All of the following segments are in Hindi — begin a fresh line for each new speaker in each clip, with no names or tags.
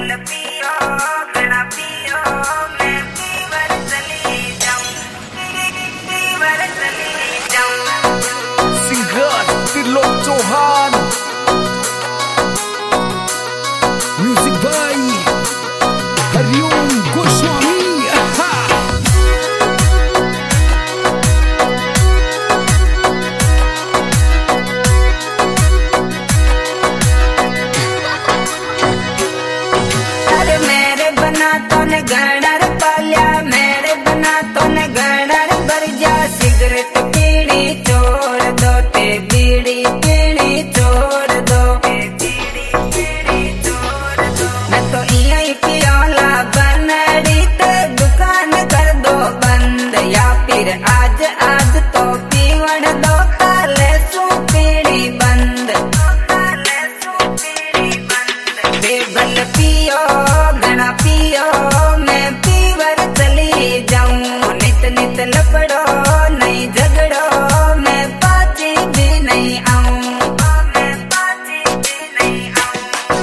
पियो घना पियो मैं पीवर चली जाऊं, पीवर चली जाऊं।
Singer Trilok Chauhan, music by Hariom Goswami.
गणर पालिया मेरे बना तो ने गणर भर जा। सिगरेट पीड़ी छोड़ दो ते बीड़ी पीड़ी छोड़ दो, बीड़ी पीड़ी छोड़ दो। मैं तो यही पियोला बनड़ी ते दुकान कर दो बंद, या फिर आज आज तो पीवण दो काले सू पीड़ी बंद, काले सू पीड़ी बंद। बेबल पियो घना पियो नित लपड़ो नहीं झगड़ो मैं पाची भी नहीं आऊं, मैं पाची भी नहीं आऊं।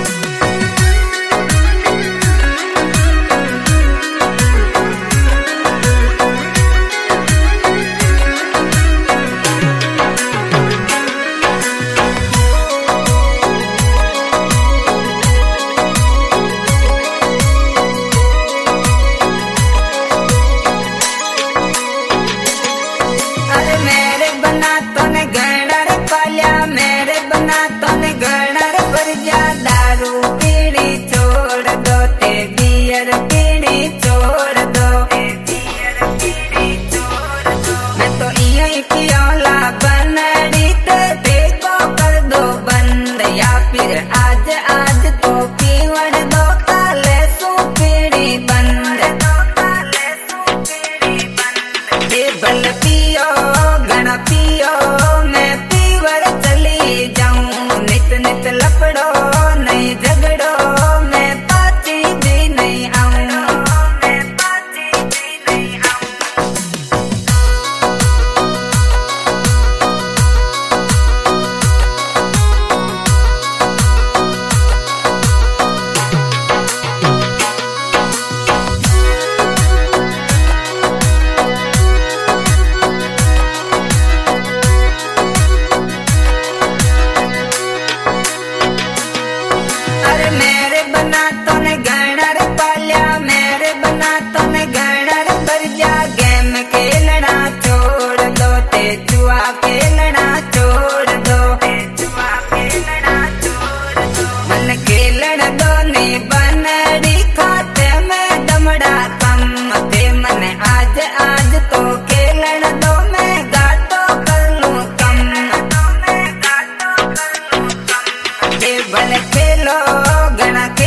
मेरे बना तो ने गणर भर जा। दारू पीड़ी छोड़ दो ते बियर पीड़ी छोड़ दो, बियर पीड़ी छोड़ दो। मैं तो यही पियोला बनड़ी ते देखो कर दो बंद, या फिर आज आज तो पीवण दो काले सू पीड़ी बंद, काले सू पीड़ी बंद। बेबल पियो घना पियो मैं पीवर चली जाऊं, नित नित लपड़ो नहीं झगड़ो मैं पाची भी नहीं आऊं, मैं पाची भी नहीं आऊं। मेरे बना तो ने गणर पालिया मेरे बना तो ने गणर भर जा। गेम खेलना छोड़ दो ते जुआ खेलना छोड़ दो, जुआ खेलना छोड़ दो। मन खेलन दो ने बनड़ी खाते में दमड़ा कम थे। मन आज आज तो खेलन दो मैं गातो कर लूं कम, मैं गातो कर लूं कम। भले खेलो घना